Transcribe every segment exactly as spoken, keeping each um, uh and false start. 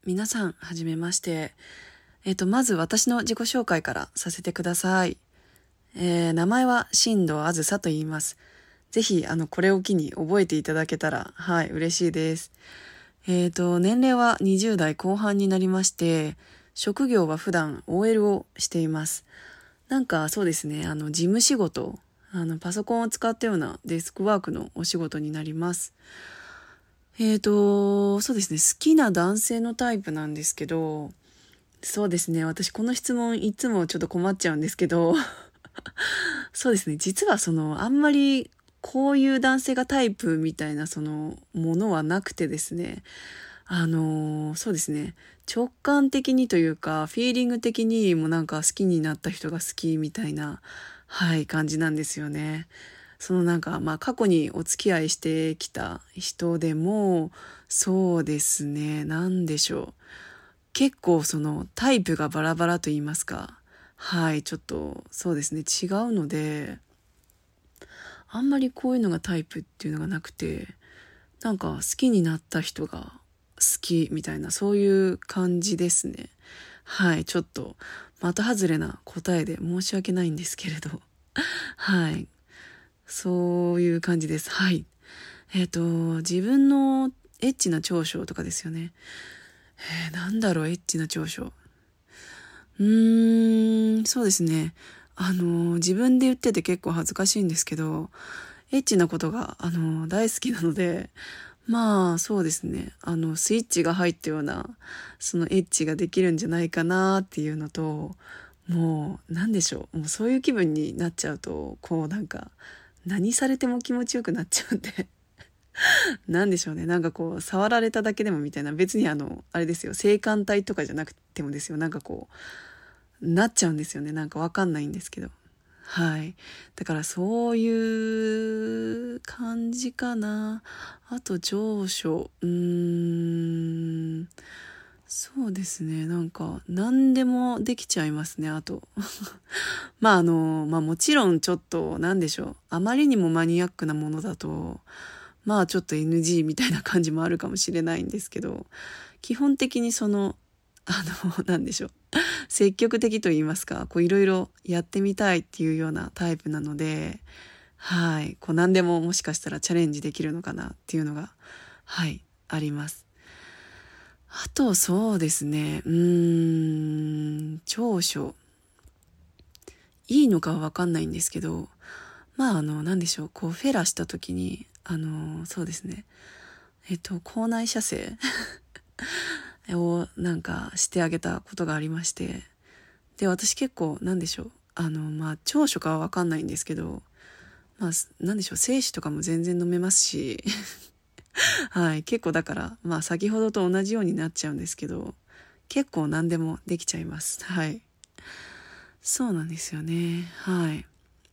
皆さん、はじめまして。えっと、まず私の自己紹介からさせてください。えー、名前は新藤あずさと言います。ぜひ、あの、これを機に覚えていただけたら、はい、嬉しいです。えっと、年齢はにじゅう代後半になりまして、職業は普段 オーエル をしています。なんか、そうですね、あの、事務仕事、あの、パソコンを使ったようなデスクワークのお仕事になります。えーと、そうですね。好きな男性のタイプなんですけど、そうですね。私この質問いつもちょっと困っちゃうんですけど、そうですね。実はその、あんまりこういう男性がタイプみたいなそのものはなくてですね。あのーそうですね。直感的にというか、フィーリング的にもなんか好きになった人が好きみたいな、はい、感じなんですよね。そのなんか、まあ過去にお付き合いしてきた人でも、そうですね、なんでしょう。結構そのタイプがバラバラと言いますか。はい、ちょっとそうですね、違うので、あんまりこういうのがタイプっていうのがなくて、なんか好きになった人が好きみたいな、そういう感じですね。はい、ちょっと的外れな答えで申し訳ないんですけれど。はい。そういう感じです。はい。えっと、自分のエッチな長所とかですよね。えー、なんだろう、エッチな長所。うーん、そうですね。あの、自分で言ってて結構恥ずかしいんですけど、エッチなことが、あの、大好きなので、まあ、そうですね。あの、スイッチが入ったような、そのエッチができるんじゃないかなっていうのと、もう、なんでしょう。もうそういう気分になっちゃうと、こうなんか、何されても気持ちよくなっちゃうんで、なんでしょうね。なんかこう、触られただけでもみたいな、別にあの、あれですよ。性感帯とかじゃなくてもですよ。なんかこう、なっちゃうんですよね。なんかわかんないんですけど。はい。だからそういう感じかな。あと長所。うーん。そうですね。なんか何でもできちゃいますね。あと。まああの、まあもちろんちょっとなんでしょう。あまりにもマニアックなものだと、まあちょっと エヌジー みたいな感じもあるかもしれないんですけど、基本的にその、あの、なんでしょう。積極的と言いますか、こういろいろやってみたいっていうようなタイプなので、はい、こう何でももしかしたらチャレンジできるのかなっていうのが、はい、あります。あとそうですね、うーん、長所。いいのかはわかんないんですけど、まああの、なんでしょう、こうフェラした時に、あの、そうですね、えっと、口内射精をなんかしてあげたことがありまして、で、私結構、なんでしょう。あの、まあ、長所かはわかんないんですけど、まあ、なんでしょう。精子とかも全然飲めますし、はい。結構だから、まあ、先ほどと同じようになっちゃうんですけど、結構何でもできちゃいます。はい。そうなんですよね。はい。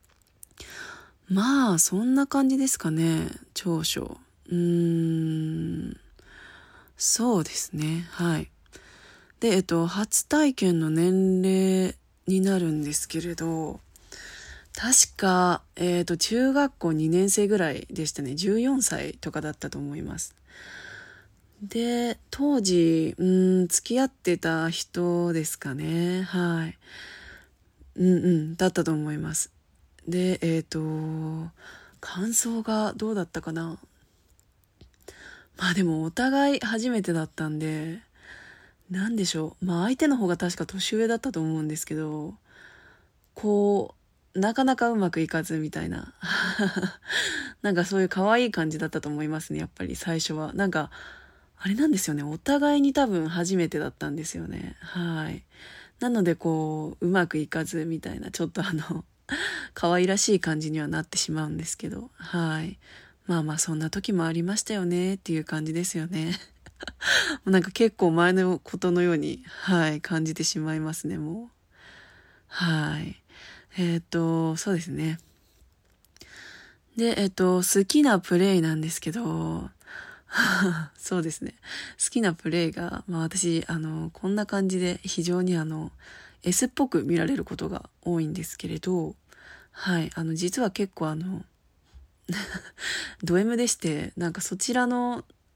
まあ、そんな感じですかね。長所。うーん。そうですね。はい。で、えっと、初体験の年齢になるんですけれど、確か、えっと、中学校にねん生ぐらいでしたね。じゅうよんさいとかだったと思います。で、当時、うん、付き合ってた人ですかね。はい。うんうん、だったと思います。で、えっと、感想がどうだったかな。まあでもお互い初めてだったんで、なんでしょう。まあ相手の方が確か年上だったと思うんですけど、こう、なかなかうまくいかずみたいな。なんかそういう可愛い感じだったと思いますね、やっぱり最初は。なんか、あれなんですよね。お互いに多分初めてだったんですよね。はい。なのでこう、うまくいかずみたいな、ちょっとあの、可愛らしい感じにはなってしまうんですけど。はい。まあまあそんな時もありましたよねっていう感じですよね。なんか結構前のことのように、はい、感じてしまいますね、もう。はい。えっと、そうですね。で、えっと、好きなプレイなんですけど、そうですね。好きなプレイが、まあ私、あの、こんな感じで非常にあの、S っぽく見られることが多いんですけれど、はい、あの、実は結構あの、ド M でして、なんかそちらの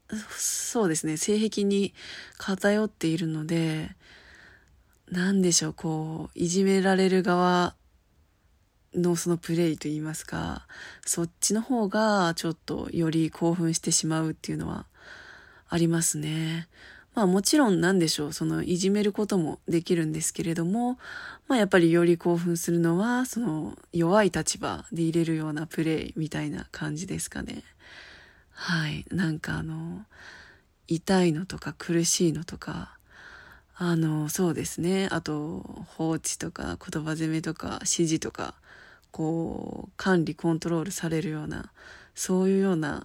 そうですね、性癖に偏っているので、なんでしょう、こう、いじめられる側のそのプレイといいますか、そっちの方がちょっとより興奮してしまうっていうのはありますね。まあもちろんなんでしょう、そのいじめることもできるんですけれども、まあやっぱりより興奮するのは、その弱い立場で入れるようなプレイみたいな感じですかね。はい。なんかあの、痛いのとか苦しいのとか、あの、そうですね。あと、放置とか言葉攻めとか指示とか、こう、管理コントロールされるような、そういうような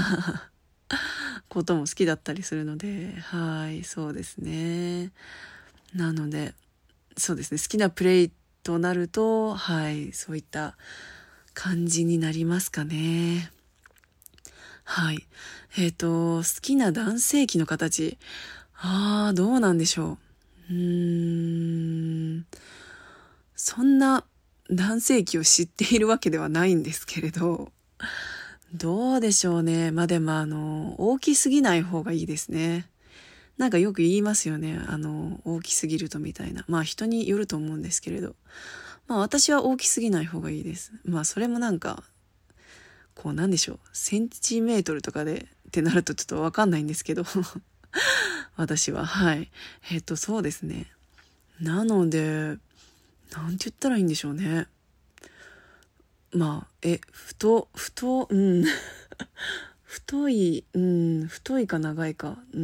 ことも好きだったりするので、はい、そうですね。なので、そうですね。好きなプレイとなると、はい、そういった感じになりますかね。はい。えっと、好きな男性器の形。ああ、どうなんでしょう。うーん。そんな男性器を知っているわけではないんですけれど、どうでしょうね。まあでもあの、大きすぎない方がいいですね。なんかよく言いますよね。あの、大きすぎるとみたいな。まあ人によると思うんですけれど。まあ私は大きすぎない方がいいです。まあそれもなんか、こうなんでしょう。センチメートルとかでってなるとちょっとわかんないんですけど。私は。はい。えっと、そうですね。なので、なんて言ったらいいんでしょうね。まあ、え、太、太、うん。太い、うん、太いか長いか。うん。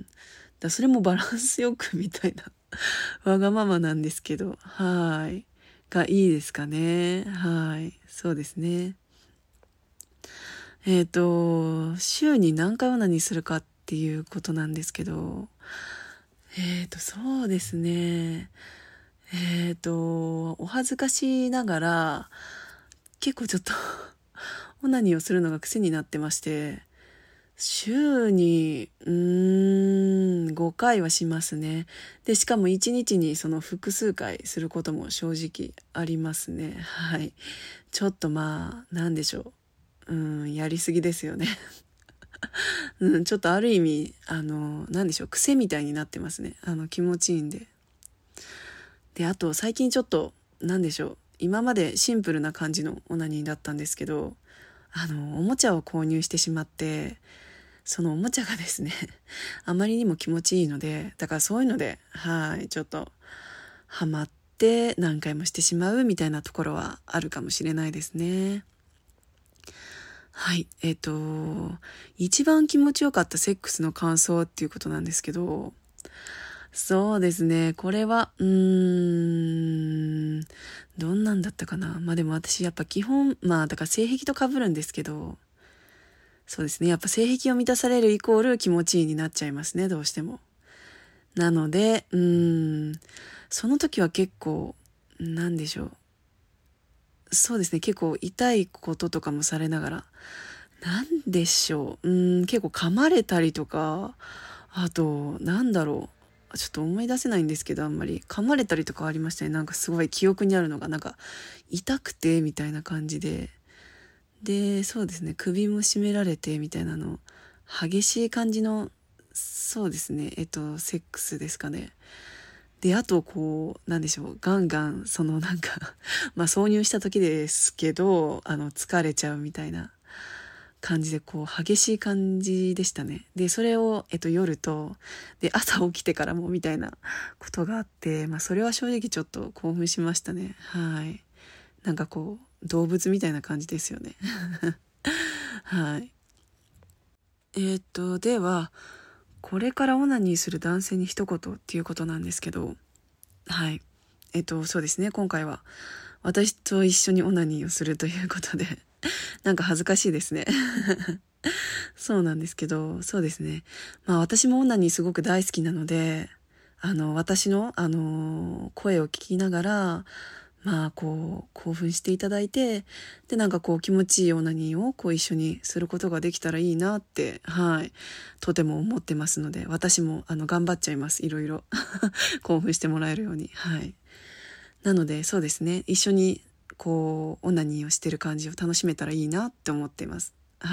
だそれもバランスよくみたいなわがままなんですけど、はい。がいいですかね。はい。そうですね。えっと、週に何回オナニーするかっていうことなんですけど、えっと、そうですね。えっと、お恥ずかしながら、結構ちょっとオナニーをするのが癖になってまして、週に、うーん、ごかいはしますね。で、しかもいちにちにその複数回することも正直ありますね。はい。ちょっとまあ、なんでしょう。うん、やりすぎですよね。うん、ちょっとある意味、あの、なんでしょう、癖みたいになってますね。あの、気持ちいいんで。で、あと最近ちょっと、なんでしょう、今までシンプルな感じのオナニーだったんですけど、あの、おもちゃを購入してしまって、そのおもちゃがですね、あまりにも気持ちいいので、だからそういうので、はい、ちょっと、ハマって何回もしてしまうみたいなところはあるかもしれないですね。はい。えっと、一番気持ちよかったセックスの感想っていうことなんですけど、そうですね。これは、うーん、どんなんだったかな。まあでも私やっぱ基本、まあだから性癖と被るんですけど、そうですね。やっぱ性癖を満たされるイコール気持ちいいになっちゃいますね。どうしても。なので、うーん、その時は結構、なんでしょう。そうですね。結構痛いこととかもされながら、なんでしょう。うーん、結構噛まれたりとか、あと、なんだろう。ちょっと思い出せないんですけど、あんまり。噛まれたりとかありましたね。なんかすごい記憶にあるのが、なんか、痛くて、みたいな感じで。で、そうですね。首も絞められて、みたいなの。激しい感じの、そうですね。えっと、セックスですかね。で、あと、こう、なんでしょう。ガンガン、そのなんかまあ、挿入した時ですけど、あの、疲れちゃうみたいな。感じでこう激しい感じでしたね。でそれを、えっと、夜とで朝起きてからもみたいなことがあって、まあ、それは正直ちょっと興奮しましたね。はい。なんかこう動物みたいな感じですよね。はい。えーっとではこれからオナニーする男性に一言っていうことなんですけど、はい。えっとそうですね、今回は私と一緒にオナニーをするということでなんか恥ずかしいですね。そうなんですけど、そうですね。まあ私もオナニーすごく大好きなので、あの、私の、あの、声を聞きながら、まあこう、興奮していただいて、で、なんかこう気持ちいいオナニーをこう一緒にすることができたらいいなって、はい、とても思ってますので、私もあの頑張っちゃいます。いろいろ。興奮してもらえるように。はい。なので、そうですね。一緒にこう、オナニーをしてる感じを楽しめたらいいなって思っています。はい。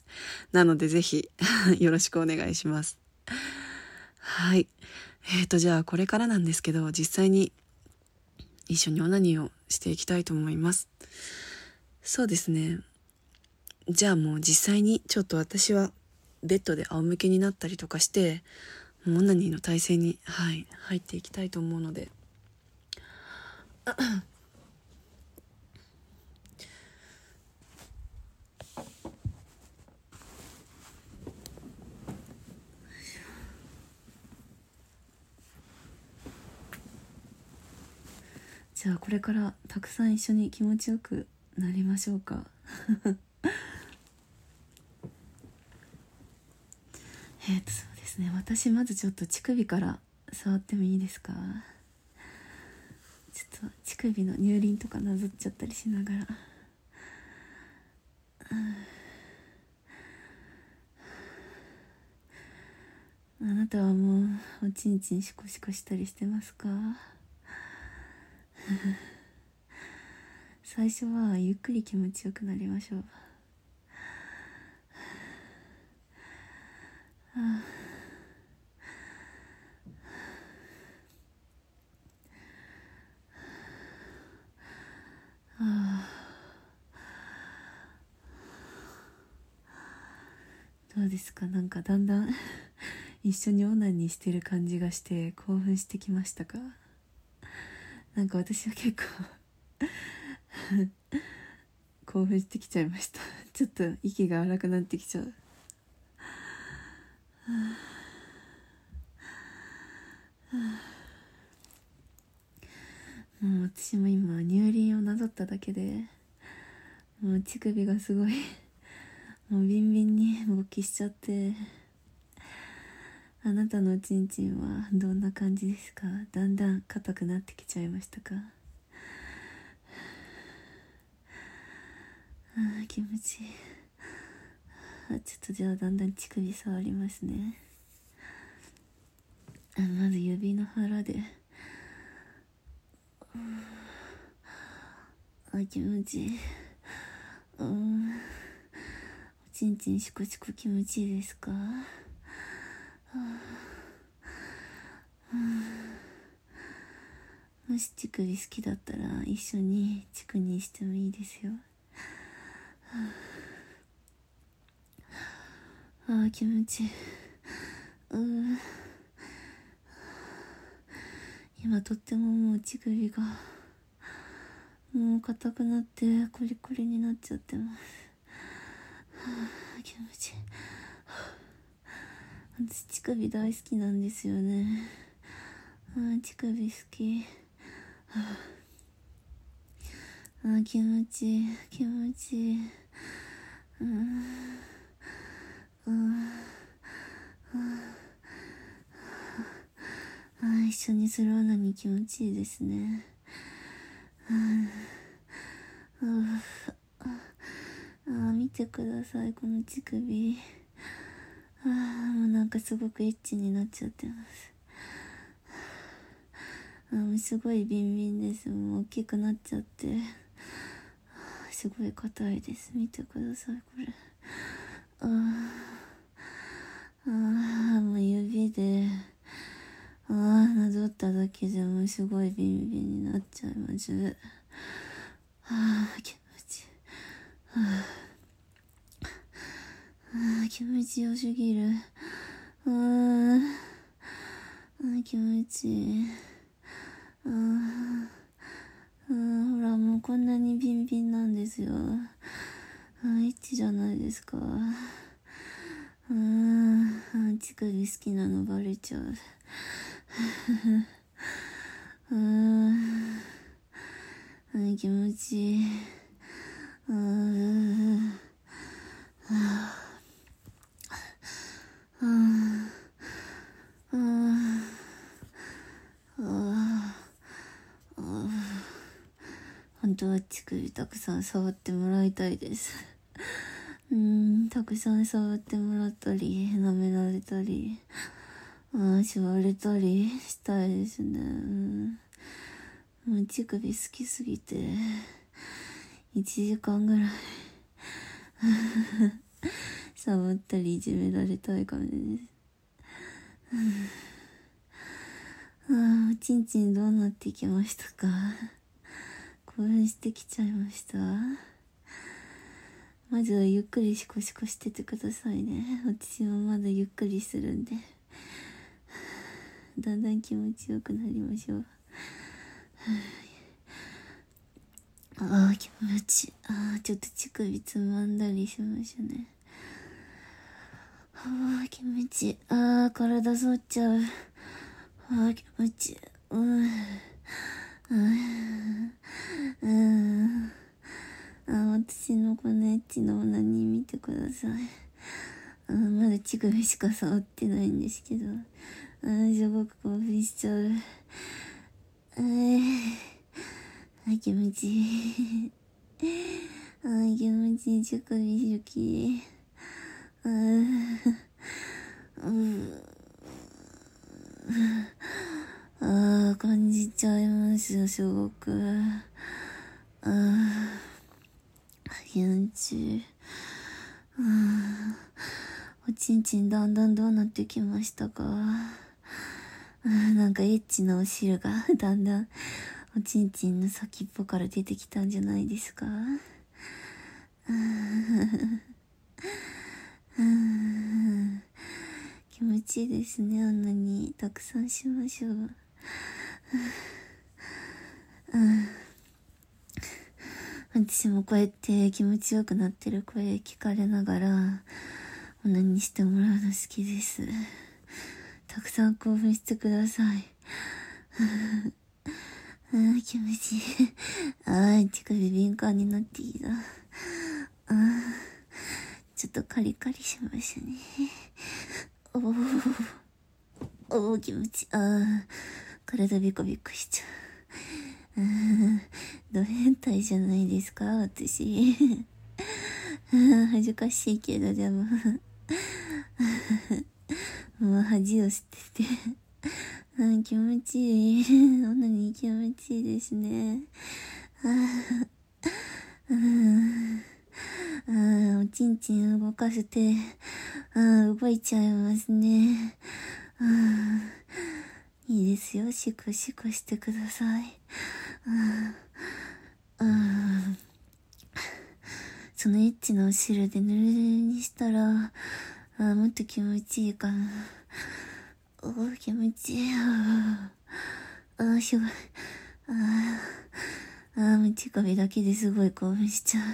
なのでぜひよろしくお願いします。はい。えーと、じゃあこれからなんですけど、実際に一緒にオナニーをしていきたいと思います。そうですね。じゃあもう実際にちょっと私はベッドで仰向けになったりとかして、もうオナニーの体勢に、はい、入っていきたいと思うので。じゃあこれからたくさん一緒に気持ちよくなりましょうか。えっとそうですね、私まずちょっと乳首から触ってもいいですか？ちょっと乳首の乳輪とかなぞっちゃったりしながら、あなたはもうおちんちんシコシコしたりしてますか？最初はゆっくり気持ちよくなりましょう。どうですか？なんかだんだん一緒にオナニーしてる感じがして興奮してきましたか？なんか私は結構興奮してきちゃいました。ちょっと息が荒くなってきちゃう。もう私も今乳輪をなぞっただけでもう乳首がすごいもうビンビンに勃起しちゃって、あなたのおちんちんはどんな感じですか？だんだん硬くなってきちゃいましたか？あー気持ちいい。あちょっとじゃあだんだん乳首触りますね。あまず指の腹で、あ気持ちいい。うんおちんちんシコシコ気持ちいいですか？もし乳首好きだったら一緒に乳にしてもいいですよ。ああ気持ちいい。うん今とってももう乳首がもう硬くなってコリコリになっちゃってます。はあ気持ちいい。私乳首大好きなんですよね。あ乳首好き。はあ、あ気持ちいい気持ちいい。うんうんあ一緒にするのに気持ちいいですね。あ見てくださいこの乳首。あもうなんかすごくエッチになっちゃってます。あもうすごいビンビンです。もう大きくなっちゃってすごい硬いです。見てくださいこれ。ああもう指であなぞっただけでもすごいビンビンになっちゃいます。あ気持ちいい。あ気持ちよすぎる。ああ気持ちいい。ああほらもうこんなにビンビンなんですよ。あエッチじゃないですか。あ乳首好きなのバレちゃう。ああ気持ちいい。ああ本当は乳首たくさん触ってもらいたいですうんたくさん触ってもらったり舐められたりあしわれたりしたいですね。うんもう乳首好きすぎていちじかんぐらい触ったりいじめられたい感じです。ああ、おちんちんどうなってきましたか？興奮してきちゃいました。まずはゆっくりシコシコしててくださいね。私もまだゆっくりするんで、だんだん気持ちよくなりましょう。ああ、気持ちいい。ああ、ちょっと乳首つまんだりしましたね。ああ、気持ちいい。ああ、体反っちゃう。ああ、気持ちいい。うん。うん。うん。ああ、私のこのエッチなオナニー見てください。ああ、まだ乳首しか触ってないんですけど。ああ、すごく興奮しちゃう。ああ、気持ちいい。ああ、気持ちいい。乳首好き。ああ、うん。ああ、感じちゃいますよ、すごく。ああ、気持ちいい。ああ、おちんちんだんだんどうなってきましたか？あ、なんかエッチなお汁がだんだんおちんちんの先っぽから出てきたんじゃないですか？ああ、気持ちいいですね。あんなにたくさんしましょう。私もこうやって気持ちよくなってる声聞かれながらオナニーしてもらうの好きです。たくさん興奮してください。ああ、気持ちいい。ああ、乳首敏感になっていいな。ああ、ちょっとカリカリしましたね。おー、おー、気持ちいい。ああ、体ビコビコしちゃう。ああ、ド変態じゃないですか、私。恥ずかしいけど、でも、もう恥を捨てて。あー、気持ちいい。オナニー気持ちいいですね。あーあーあー、おちんちん動かせて、あー動いちゃいますね。あーいいですよ。シコシコしてください。あーあーそのエッチなお汁でぬるぬるにしたら、あーもっと気持ちいいかな。おー、気持ちいい。あー、すごい。あー、あー、もう乳首だけですごい興奮しちゃう。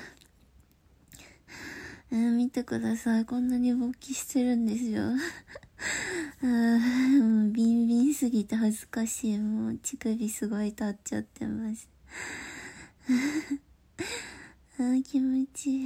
えー、見てください。こんなに勃起してるんですよ。あー、もうビンビンすぎて恥ずかしい。もう乳首すごい立っちゃってます。あー、気持ちいい。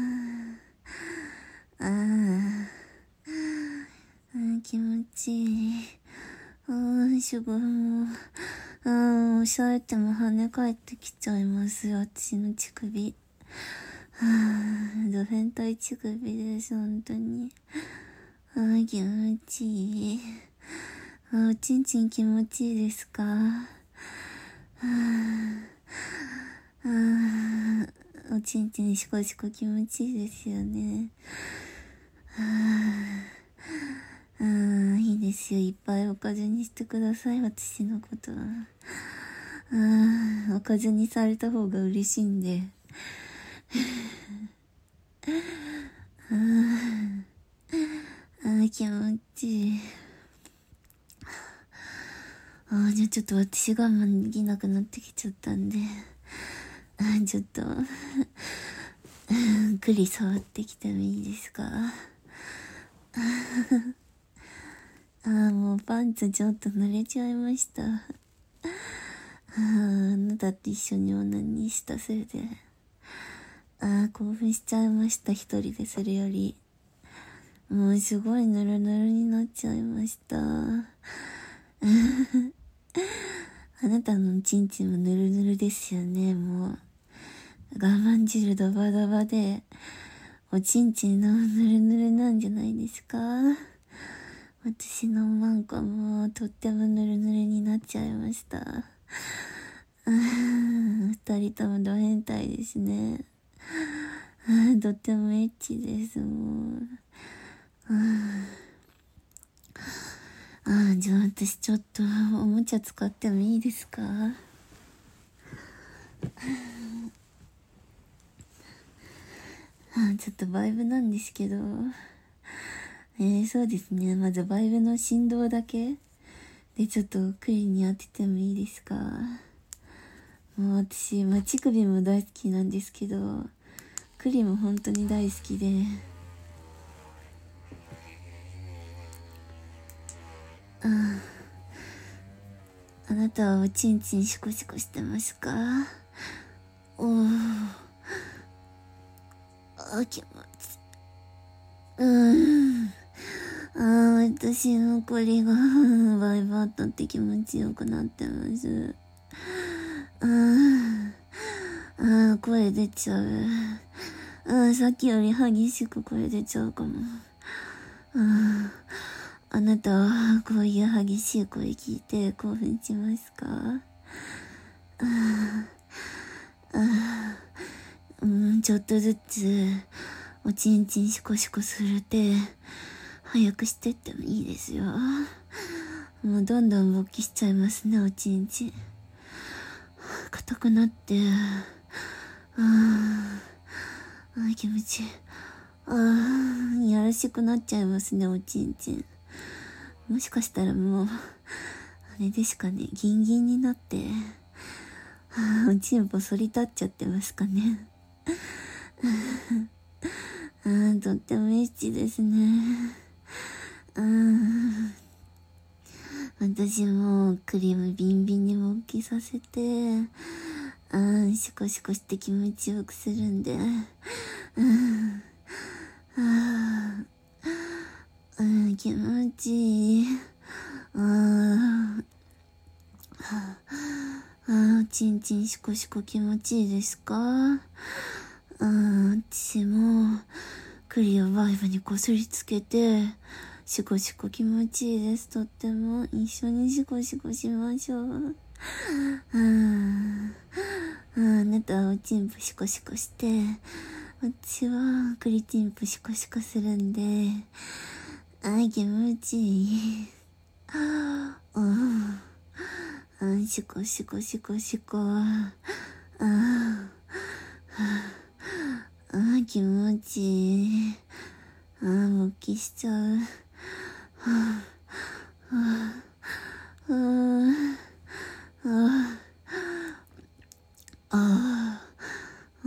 あー、あー、気持ちいい。あー、すごい。もう、あー、押さえても跳ね返ってきちゃいますよ。私の乳首。はぁ、ド変態乳首です、本当に。あー、気持ちいい。あー、おちんちん気持ちいいですか？はぁ、あー、おちんちんシコシコ気持ちいいですよね。はぁ、あー、いいですよ。いっぱいおかずにしてください、私のことは。あー、おかずにされた方が嬉しいんで。あー、あー、気持ちいい。あー、じゃあちょっと私我慢できなくなってきちゃったんで、あー、ちょっと、くり触ってきてもいいですか？あー、もうパンツちょっと濡れちゃいました。あー、あなたと一緒にオナニーしたせいで、あー、興奮しちゃいました。一人でするより。もうすごいヌルヌルになっちゃいました。あなたのちんちんもヌルヌルですよね。もう我慢汁ドバドバでおちんちんのヌルヌルなんじゃないですか？私のマンコもとってもヌルヌルになっちゃいました。あー、二人ともド変態ですね。 あとってもエッチです、もう。ああ、じゃあ私ちょっとおもちゃ使ってもいいですか？あ、ちょっとバイブなんですけど、えー、そうですね。まずバイブの振動だけでちょっとクリに当ててもいいですか？もう私、まあ、乳首も大好きなんですけど、クリも本当に大好きで、ああ、あなたはおちんちんシコシコしてますか？おー、あ、気持ちうーん。ああ、私のこれがバイバッとって気持ちよくなってます。あーあー、声出ちゃう。あー、さっきより激しく声出ちゃうかも。あー、あなたはこういう激しい声聞いて興奮しますか？あーあー、うん、ちょっとずつおちんちんシコシコするって早くしてってもいいですよ。もうどんどん勃起しちゃいますね、おちんちん。硬くなって、あーあ、気持ちいい。ああ、やらしくなっちゃいますね、おちんちん。もしかしたらもう、あれですかね、ギンギンになって、あおちんぽ反り立っちゃってますかね。ああ、とってもエッチですね。ああ、私もクリームビンビンに勃起させて、ああ、シコシコして気持ちよくするんで、うんああ、うん、気持ちいい。ああ、ああ、ちんちんシコシコ気持ちいいですか？ああ、私も、クリをバイブにこすりつけて、シコシコ気持ちいいです。とっても、一緒にシコシコしましょう。ああ、あなたはおちんぽシコシコして、私はクリチンポシコシコするんで、ああ、気持ちいい。ああ、あシコシコシコシコ。ああ、ああ、気持ちいい。ああ、勃起しちゃう。はあ、はあ、はあ、ああ、うん、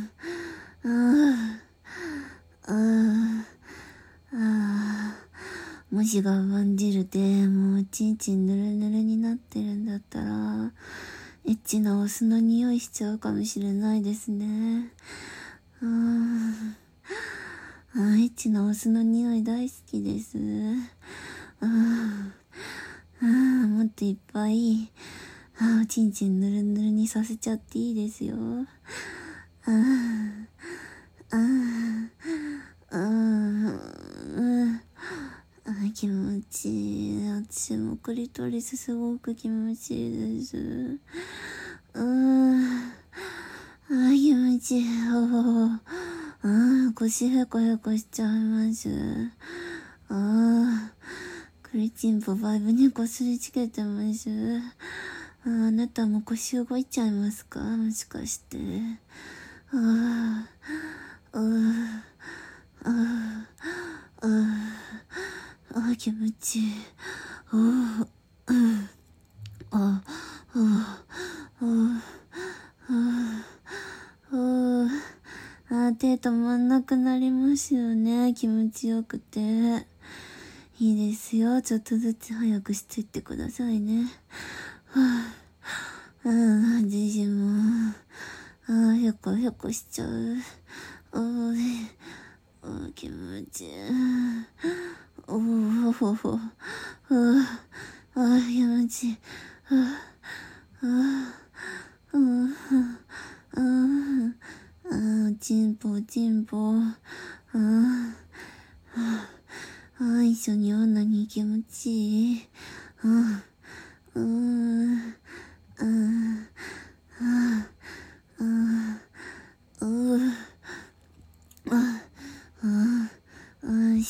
ああ、ああ、ああ、もし我慢汁でもうちんちんぬるぬるになってるんだったら、エッチなお酢の匂いしちゃうかもしれないですね。あーあー、エッチなお酢の匂い大好きです。あーあー、もっといっぱい、あー、ちんちんぬるぬるにさせちゃっていいですよ。あーあーあーあー、気持ちいい。私もクリトリスすごく気持ちいいです。うーん。あー、気持ちいい。あー、腰ヘコヘコしちゃいます。あー、クリチンポバイブにこすりつけてます。あー、あなたも腰動いちゃいますか？もしかして。あー、あー、あー、あー、あー、気持ちいい。あー、うん、あー、あー、あー、あー、あー、手止まんなくなりますよね。気持ちよくて。いいですよ。ちょっとずつ早くしてってくださいね。はぁ、あ、あ、自身も、ああ、へこへこしちゃう。おい、お気持ちいい。おおほほ。ああ、ああ、気持ちいい。ああ、ああ、ああ、ああ、ちんぽちんぽ。ああ、ああ、一緒に女に気持ちいい。ああ、うん、ああ、ああ、ああ、う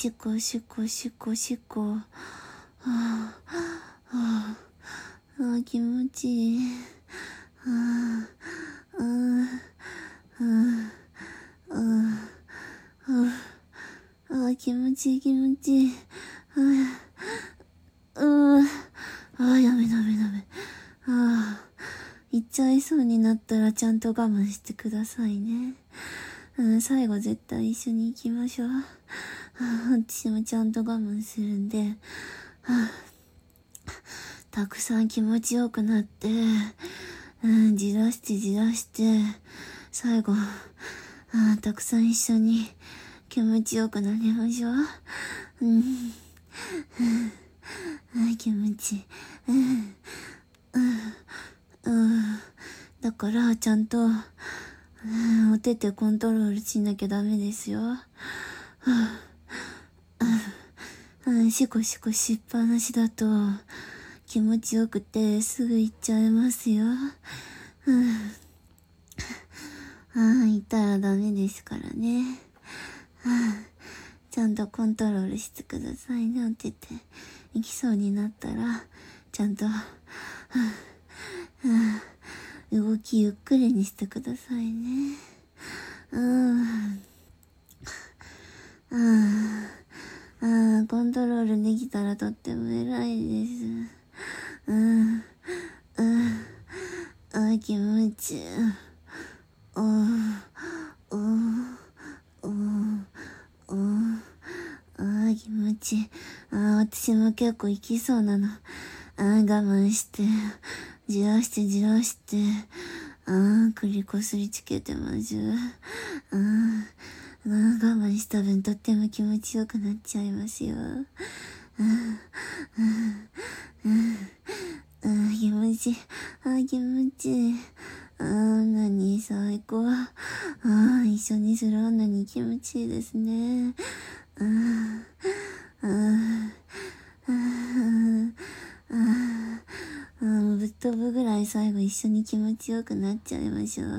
しこしこしこしこ。はあ、はあ、ああ、気持ちいい。はあ、ああ、はあ、はあ、ああ、気持ちいい気持ちいい。はあ、うー、ああ、やめダメダメ。ああ、行っちゃいそうになったらちゃんと我慢してくださいね。うん、最後絶対一緒に行きましょう。はあ、私もちゃんと我慢するんで、はあ、たくさん気持ちよくなって、うん、じらしてじらして、最後、あ、たくさん一緒に気持ちよくなりましょう。うん、あ、気持ちいい。うん、うん、だからちゃんと、うん、お手手コントロールしなきゃダメですよ。うん、シコシコしっぱなしだと気持ちよくてすぐ行っちゃいますよ。うん、ああ、行ったらダメですからね。ああ、ちゃんとコントロールしてくださいね。お手手行きそうになったらちゃんと、はあはあ、動きゆっくりにしてくださいね。うん、ああ、ああ、コントロールできたらとっても偉いです。うん、うん、ああ、気持ちいい。おー、おー、おー、おー、ああ、気持ちいい。ああ、私も結構行きそうなの。ああ、我慢して、じらしてじらして、ああ、栗こすりつけてます。ああ、ああ、我慢した分とっても気持ちよくなっちゃいますよ。ああ、ああ、ああ、気持ちいい。ああ、気持ちいい。ああ、何最高。ああ、一緒にする女に気持ちいいですね。ああ、ああ、ああ、ああ、ぶっ飛ぶぐらい最後一緒に気持ちよくなっちゃいましょう。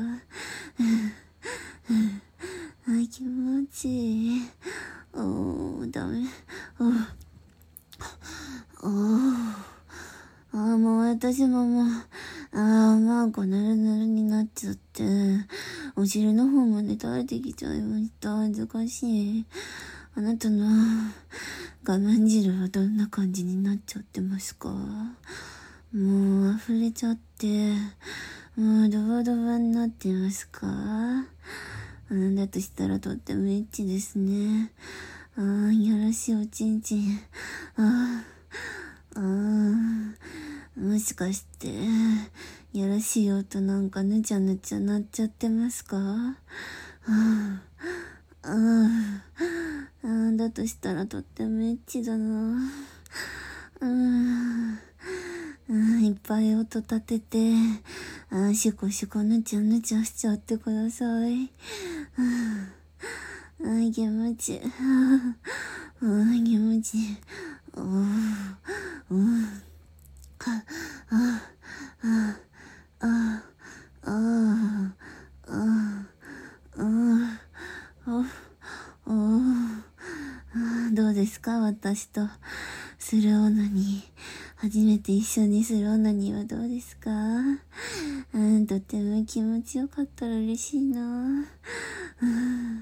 ああ、気持ちいい。おー、ダメ。おー、おー、ああ、もう私ももう、ああ、まあ、こぬるぬるになっちゃって、お尻の方まで垂れてきちゃいました。恥ずかしい。あなたの我慢汁はどんな感じになっちゃってますか？もう溢れちゃって、もうドバドバになってますか？あんだとしたらとってもエッチですね。ああ、よろしいおちんちん。ああ、ああ、もしかして、やらしい音なんかぬちゃぬちゃなっちゃってますか？ああ、ああ、ああ、だとしたらとってもエッチだな。ああ、ああ、いっぱい音立てて、ああ、シコシコぬちゃぬちゃしちゃってください。ああ、ああ、気持ちいい。ああ、気持ちいい。おー、おー、ああ、ああ、ああ、ああ、ああ、お、お、どうですか？私とするオナニー。初めて一緒にするオナニーはどうですか？うん、とても気持ちよかったら嬉しいな。うん、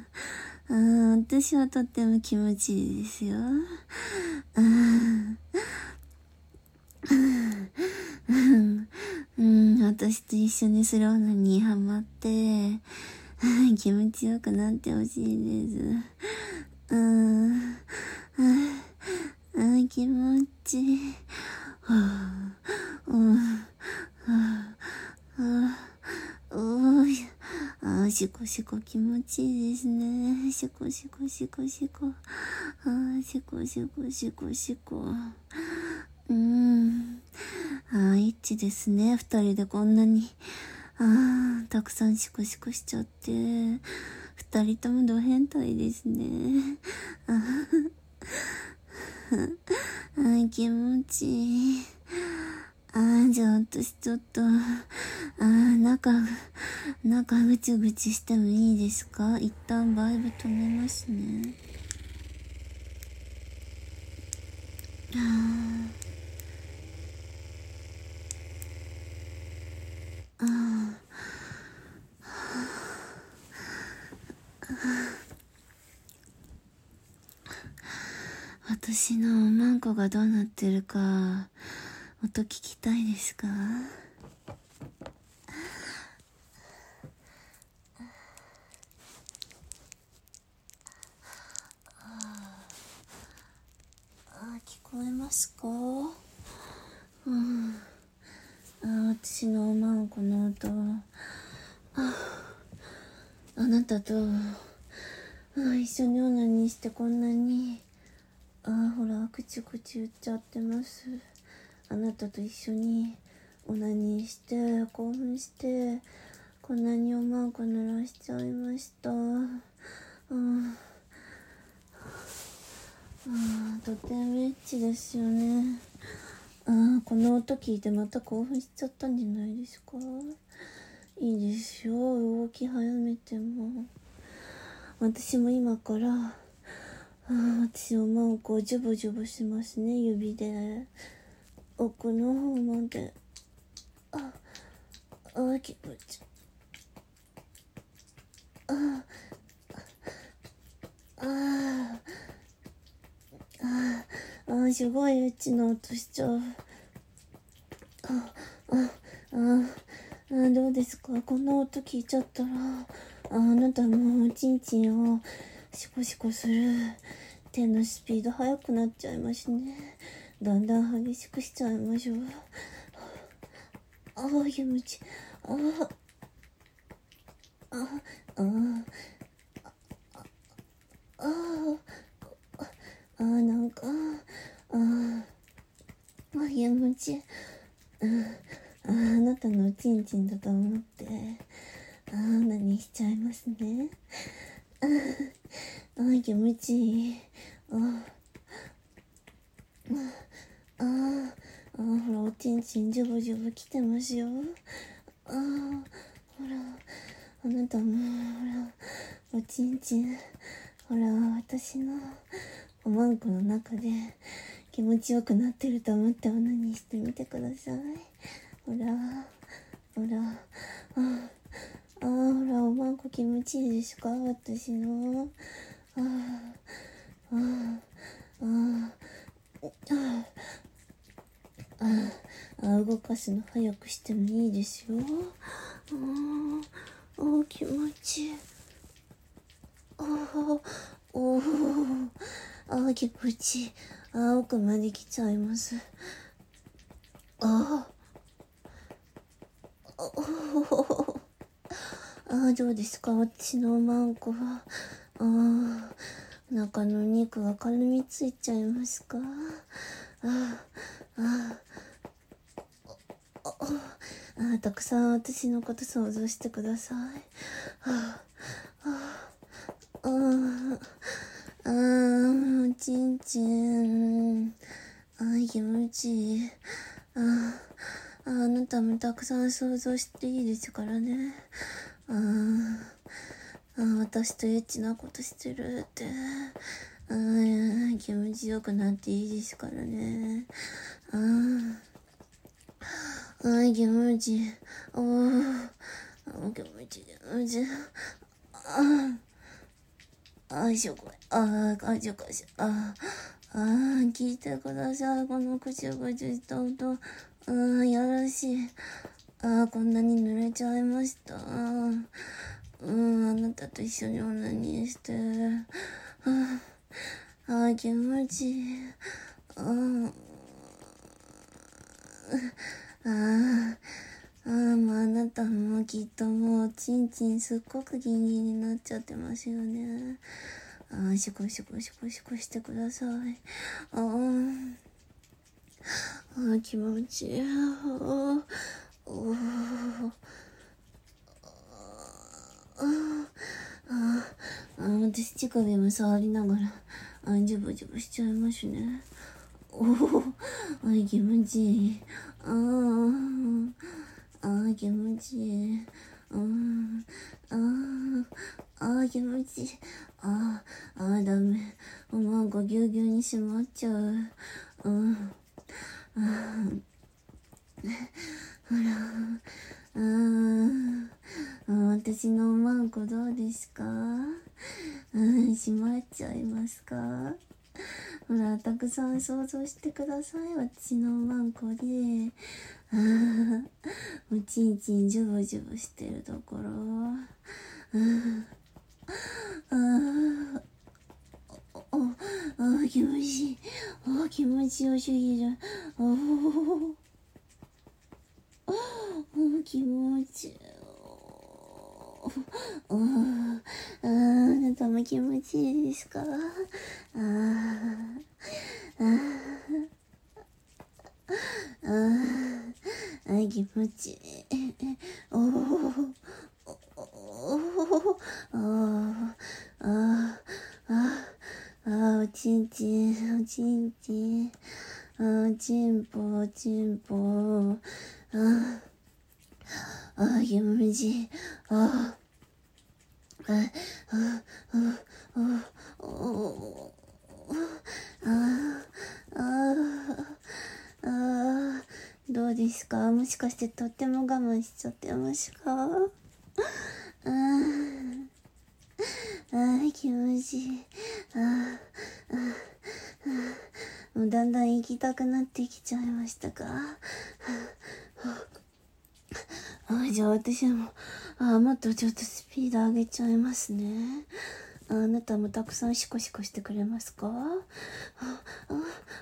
うん、私はとっても気持ちいいですよ。うん、うん、うん、私と一緒にするオナニーハマって、気持ちよくなってほしいです。うん、うん、気持ちいい。はあ、うん、はあ、はあ、おーい。あー、シコシコ気持ちいいですね。シコシコシコシコ。あー、シコシコシコシコ。うーん。あー、エッチですね。二人でこんなに。あー、たくさんシコシコしちゃって。二人ともド変態ですね。ああー、気持ちいい。あー、じゃあ私ちょっと、あー、中、中ぐちぐちしてもいいですか？一旦バイブ止めますね。 私のおまんこがどうなってるか音聞きたいですか？あ、聞こえますか？うん。あ、私のおまんこの音。あ、あなたとあ一緒にオナニーしてこんなに、あ、ほらくちくち言っちゃってます。あなたと一緒にオナニーして興奮してこんなにおまんこ濡らしちゃいました。うん、あ、とてもエッチですよね。あ、この音聞いてまた興奮しちゃったんじゃないですか？いいですよ、動き早めても。私も今からあ、私おまんこをジュブジュブしますね、指で奥の方まで。あ、あ、気持ちいい。あああああ、すごいエッチな音しちゃう。ああああ、どうですか？こんな音聞いちゃったら、あ、あなたもうチンチンをシコシコする手のスピード速くなっちゃいますね。だんだん激しくしちゃいましょう。ああ、気持ちいい。あああああああ、なんかああ、気持ちいい。ああ、あなたのチンチンだと思ってああ、何しちゃいますね。ああ、気持ちいい。ああ、ああ、あ、ほらおちんちんジュブジュブきてますよ。ああ、ほらあなたもほらおちんちん、ほら私のおまんこの中で気持ちよくなってると思ってオナニーしてみてください。ほらほら、ああ、ほらおまんこ気持ちいいですか？私の。ああ、ああ、ああ、ああ、動かすの早くしてもいいですよ。ああ、ああ、気持ちいい。ああ、おお、ああ、気持ちいい。ああ、奥まで来ちゃいます。ああ、ああ、どうですか？私のおまんこは。ああ、中の肉が絡みついちゃいますか？ああ、ああ、ああ、たくさん私のこと想像してください。ああ、ああ、ああ、ちんちん。ああ、気持ちいい。ああ、あなたもたくさん想像していいですからね。ああ、あ、私とエッチなことしてるって。ああ、気持ちよくなっていいですからね。ああ、ああ、気持ちいい。おー、あ、気持ちいい。気持ちいい。ああ、あしょこい。ああ、あしょこしょ。ああ、ああ、聞いてください。このくしゅくしゅした音。ああ、よろしい。ああ、こんなに濡れちゃいました。うん、あなたと一緒にオナニーして。ああ、あ、気持ちいい。ああ、ああ、もうあなたもきっともうちんちんすっごくギンギンになっちゃってますよね。ああ、シコシコシコシコしてください。ああ、ああ、気持ちいい。ああ、おー、ああ、ああ、私乳首も触りながら、あ、ジュブジュブしちゃいますね。おお、あ、気持ちいい。ああ、ああ、気持ちいい。うん、ああ、ああ、気持ちいい。ああ、ああ、ダメ。おまんこぎゅうぎゅうにしまっちゃう。 うん。うん。ほら。うん。私のおまんこどうですか？うん、閉まっちゃいますか？ほら、たくさん想像してください。私のおまんこで。おちんちんジュブジュブしてるところ。ああ、ああ、気持ちいい。ああ、気持ちよすぎる。ああ、気持ちいい。ああ、あなたも気持ちいいですか？ああ、ああ、ああ、気持ちいい。おお、おお、ああ、ああ、ああ、おちんちん、おちんちん、ああ、ちんぽ、おちんぽ、ああ、ああ、気持ちいい。ああ、ああ、ああ、ああ、ああ、ああ、どうですか？もしかしてとっても我慢しちゃってますか？ああ、ああ、気持ちいい。ああ、ああ、もうだんだん行きたくなってきちゃいましたか？あ、じゃあ私も、あ、もっとちょっとスピード上げちゃいますね。あ、あなたもたくさんシコシコしてくれますか？あ、あ、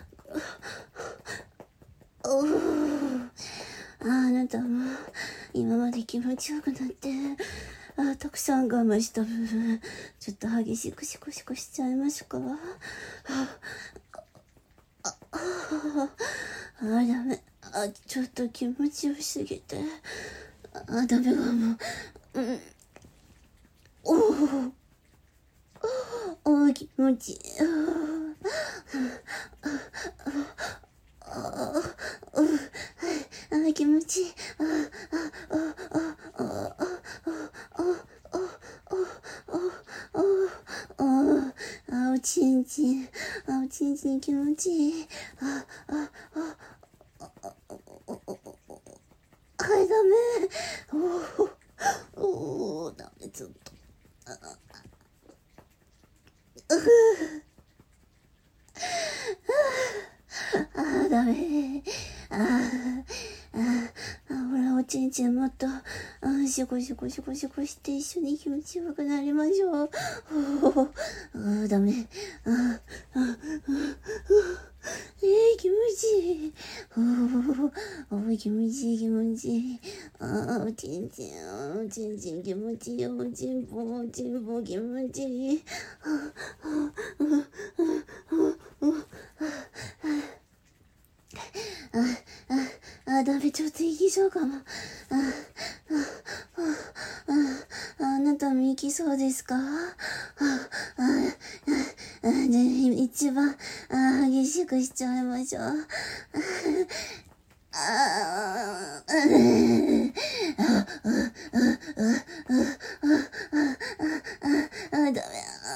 おー。あ、あなたも今まで気持ちよくなって、あ、たくさん我慢した部分、ちょっと激しくシコシコしちゃいますか？あ、あ、あ、ダメ。あ、ちょっと気持ちよすぎて。あ、ダメかも。うん。おー。おー、気持ちいい。ああ、気持ちいい。ああ、ああ、ああ、ああ、おちんちん。あ、おちんちん気持ちいい。あ、あ、あ、はい、ダメ。おお、おー、ダメ、ちょっと。ああ、ダメ。ああ、ああ、ほら、おちんちんもっと、ああ、シコシコシコシコして一緒に気持ちよくなりましょう。おああ、ダメ。ああ、ああ、ええー、気持ちいい。おお、気持ちいい、気持ちいい。ああ、おちんちん、おちんちん気持ちいいよ。おちんぽ、おちんぽ気持ちいい。ああ、ああ、ああ、あ、あ、あ、ダメ、ちょっと行きそうかも。あ、あ、あ、あ、あなたも行きそうですか？あ、あ、あ、あ、で、一番、あ、激しくしちゃいましょう。あ、あ、あ、あ、あ、ダメ。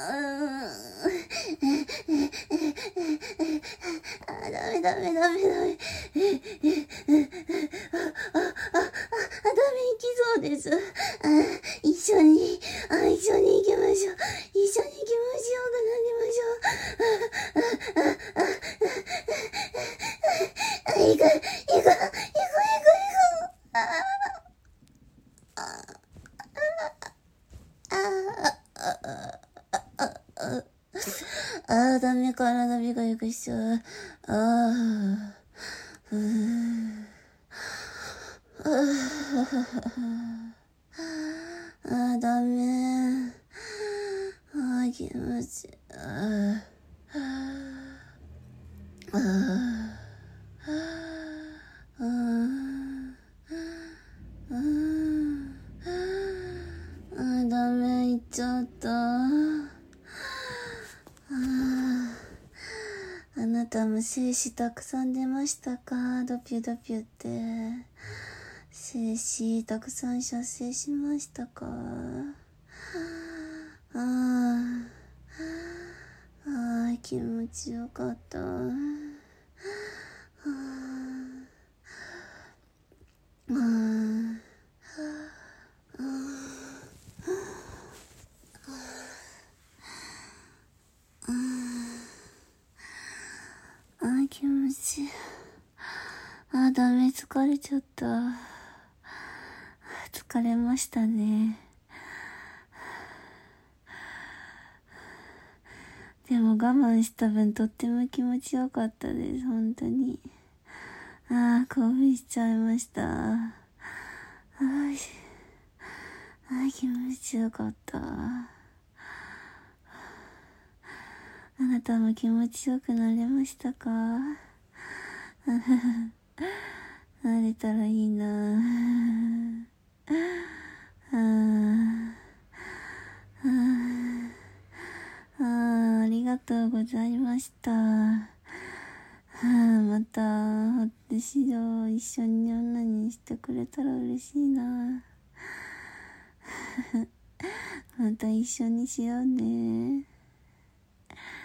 あ、ダメダメダメダメ。あ、あ、あ、あ、ダメ行きそうです。あ、一緒に、あ、一緒に行きましょう。一緒に気持ちよくなりましょう。あ、あ、あ、あ、あ、行く、行く、行く、行く、行く。あ、あ、あ、あ、あ、ダメ、体ビクビクしちゃう。ああ、ふぅ。あ、ダメ。あ、気持ちいい。ああ、ああ、ああ、あ、ダメ、行っちゃった。あなたも精子たくさん出ましたか？ドピュドピュって。精子たくさん射精しましたか？ああ、ああ、気持ちよかった。 あ、ダメ、疲れちゃった。疲れましたね。でも我慢した分とっても気持ちよかったです、本当に。ああ、興奮しちゃいました。あーしあー、気持ちよかった。あなたも気持ちよくなれましたか？なれたらいいな。あーあーあー、ありがとうございました。はあ、また私を一緒に女にしてくれたら嬉しいな。また一緒にしようね。